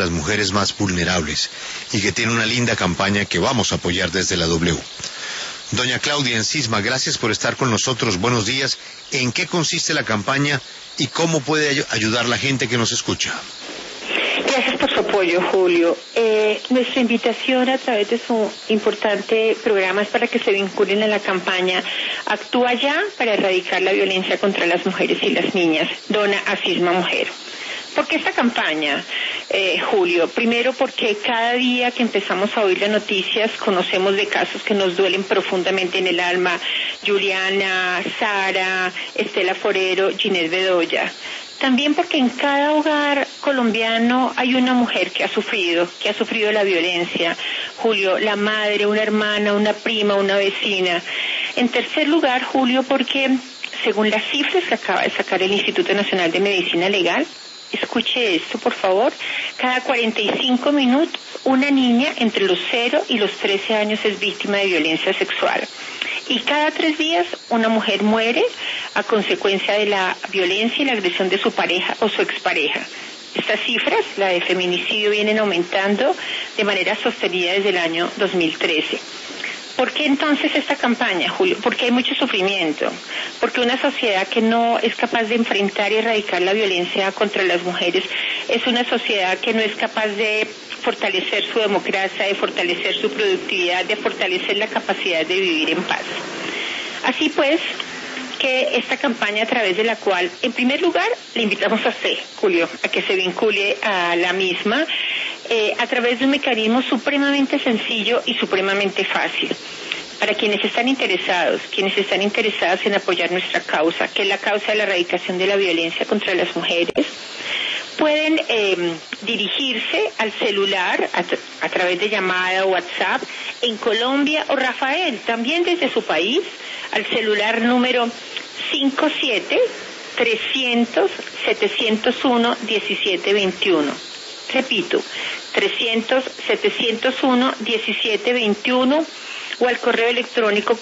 las mujeres más vulnerables y que tiene una linda campaña que vamos a apoyar desde la W. Doña Claudia en Sisma, gracias por estar con nosotros. Buenos días. ¿En qué consiste la campaña y cómo puede ayudar la gente que nos escucha? Gracias por su apoyo, Julio. Nuestra invitación a través de su importante programa es para que se vinculen a la campaña Actúa Ya para erradicar la violencia contra las mujeres y las niñas. Dona a Sisma Mujer. ¿Por qué esta campaña, Julio? Primero porque cada día que empezamos a oír las noticias conocemos de casos que nos duelen profundamente en el alma. Juliana, Sara, Estela Forero, Ginette Bedoya. También porque en cada hogar colombiano hay una mujer que ha sufrido la violencia. Julio, la madre, una hermana, una prima, una vecina. En tercer lugar, Julio, porque según las cifras que acaba de sacar el Instituto Nacional de Medicina Legal, escuche esto, por favor, cada 45 minutos una niña entre los 0 y los 13 años es víctima de violencia sexual. Y cada 3 días una mujer muere a consecuencia de la violencia y la agresión de su pareja o su expareja. Estas cifras, la de feminicidio, vienen aumentando de manera sostenida desde el año 2013. ¿Por qué entonces esta campaña, Julio? Porque hay mucho sufrimiento, porque una sociedad que no es capaz de enfrentar y erradicar la violencia contra las mujeres es una sociedad que no es capaz de fortalecer su democracia, de fortalecer su productividad, de fortalecer la capacidad de vivir en paz. Así pues, que esta campaña a través de la cual, en primer lugar, le invitamos a usted, Julio, a que se vincule a la misma, a través de un mecanismo supremamente sencillo y supremamente fácil. Para quienes están interesados en apoyar nuestra causa, que es la causa de la erradicación de la violencia contra las mujeres, pueden dirigirse al celular a través de llamada o WhatsApp en Colombia o Rafael, también desde su país, al celular número 57-300-701-1721. Repito, 300-701-1721 o al correo electrónico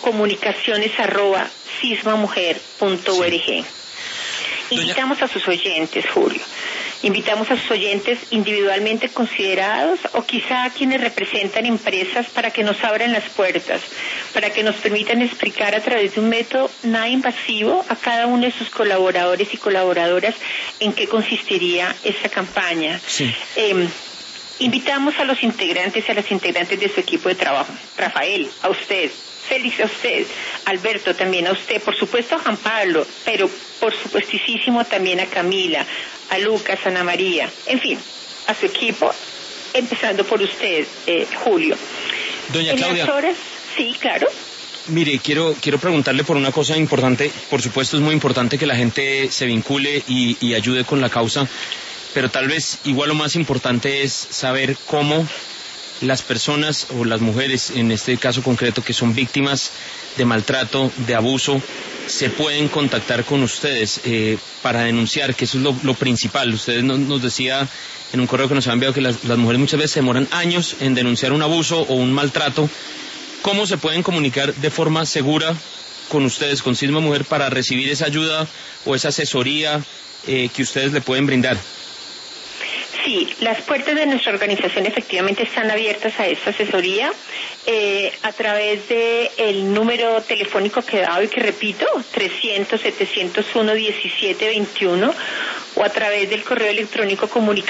comunicaciones@sismamujer.org. Sí. Invitamos a sus oyentes, Julio. Invitamos a sus oyentes individualmente considerados o quizá a quienes representan empresas para que nos abran las puertas, para que nos permitan explicar a través de un método nada invasivo a cada uno de sus colaboradores y colaboradoras en qué consistiría esta campaña. Sí. Invitamos a los integrantes y a las integrantes de su equipo de trabajo. Rafael, a usted. Félix, a usted. Alberto, también a usted. Por supuesto a Juan Pablo, pero por supuestísimo también a Camila, a Lucas, a Ana María. En fin, a su equipo, empezando por usted, Julio. Doña Claudia. En las horas, sí, claro. Mire, quiero preguntarle por una cosa importante. Por supuesto es muy importante que la gente se vincule y ayude con la causa, pero tal vez igual lo más importante es saber cómo las personas o las mujeres, en este caso concreto, que son víctimas de maltrato, de abuso, se pueden contactar con ustedes para denunciar, que eso es lo principal. Ustedes nos decía en un correo que nos han enviado que las mujeres muchas veces demoran años en denunciar un abuso o un maltrato. ¿Cómo se pueden comunicar de forma segura con ustedes, con Sisma Mujer, para recibir esa ayuda o esa asesoría que ustedes le pueden brindar? Sí, las puertas de nuestra organización efectivamente están abiertas a esta asesoría a través de el número telefónico que he dado y que repito, 300-701-1721, o a través del correo electrónico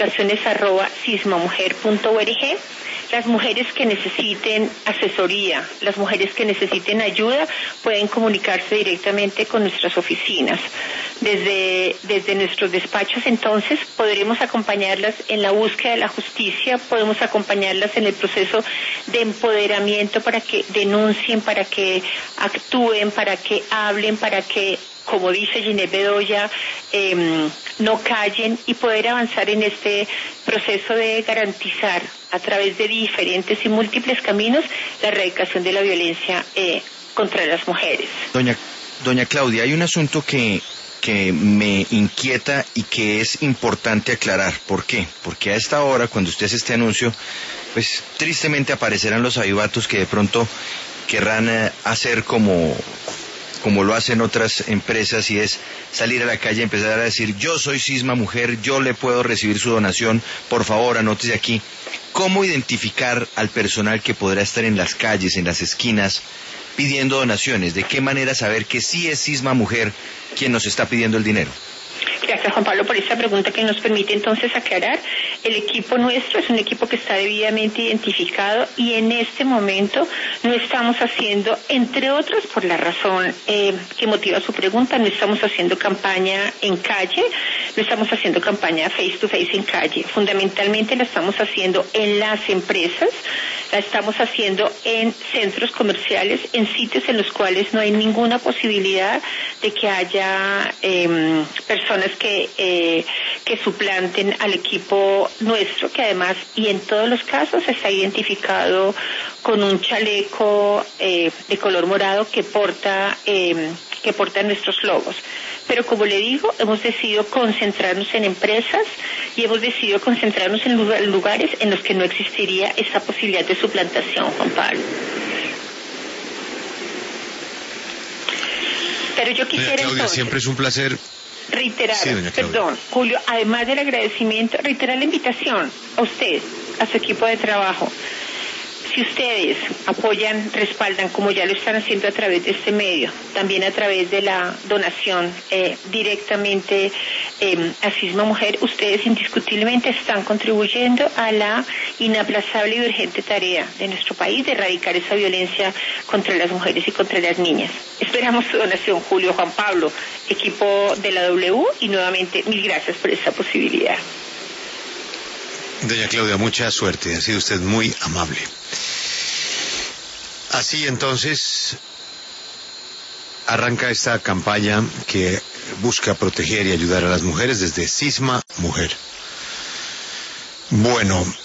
comunicaciones@sismamujer.org. Las mujeres que necesiten asesoría, las mujeres que necesiten ayuda, pueden comunicarse directamente con nuestras oficinas. Desde nuestros despachos, entonces, podremos acompañarlas en la búsqueda de la justicia, podemos acompañarlas en el proceso de empoderamiento para que denuncien, para que actúen, para que hablen, para que, como dice Ginette Bedoya, no callen, y poder avanzar en este proceso de garantizar a través de diferentes y múltiples caminos la erradicación de la violencia contra las mujeres. Doña Claudia, hay un asunto que me inquieta y que es importante aclarar. ¿Por qué? Porque a esta hora, cuando usted hace este anuncio, pues tristemente aparecerán los avivatos que de pronto querrán hacer como como lo hacen otras empresas, y es salir a la calle y empezar a decir: yo soy Sisma Mujer, yo le puedo recibir su donación, por favor anótese aquí. ¿Cómo identificar al personal que podrá estar en las calles, en las esquinas, pidiendo donaciones? ¿De qué manera saber que sí es Sisma Mujer quien nos está pidiendo el dinero? Gracias, Juan Pablo, por esta pregunta que nos permite entonces aclarar. El equipo nuestro es un equipo que está debidamente identificado, y en este momento no estamos haciendo, entre otras por la razón que motiva su pregunta, no estamos haciendo campaña en calle, no estamos haciendo campaña face to face en calle. Fundamentalmente la estamos haciendo en las empresas, la estamos haciendo en centros comerciales, en sitios en los cuales no hay ninguna posibilidad de que haya personas que suplanten al equipo nuestro, que además, y en todos los casos, está identificado con un chaleco de color morado que porta nuestros logos. Pero como le digo, hemos decidido concentrarnos en empresas y hemos decidido concentrarnos en lugares en los que no existiría esa posibilidad de suplantación, Juan Pablo. Pero yo quisiera, Claudia, entonces, siempre es un placer reiterar, sí, perdón, Julio, además del agradecimiento, reiterar la invitación a usted, a su equipo de trabajo. Si ustedes apoyan, respaldan, como ya lo están haciendo a través de este medio, también a través de la donación directamente a Sisma Mujer, ustedes indiscutiblemente están contribuyendo a la inaplazable y urgente tarea de nuestro país de erradicar esa violencia contra las mujeres y contra las niñas. Esperamos su donación, Julio, Juan Pablo, equipo de la W, y nuevamente mil gracias por esta posibilidad. Doña Claudia, mucha suerte, ha sido usted muy amable. Así entonces arranca esta campaña que busca proteger y ayudar a las mujeres desde Sisma Mujer. Bueno,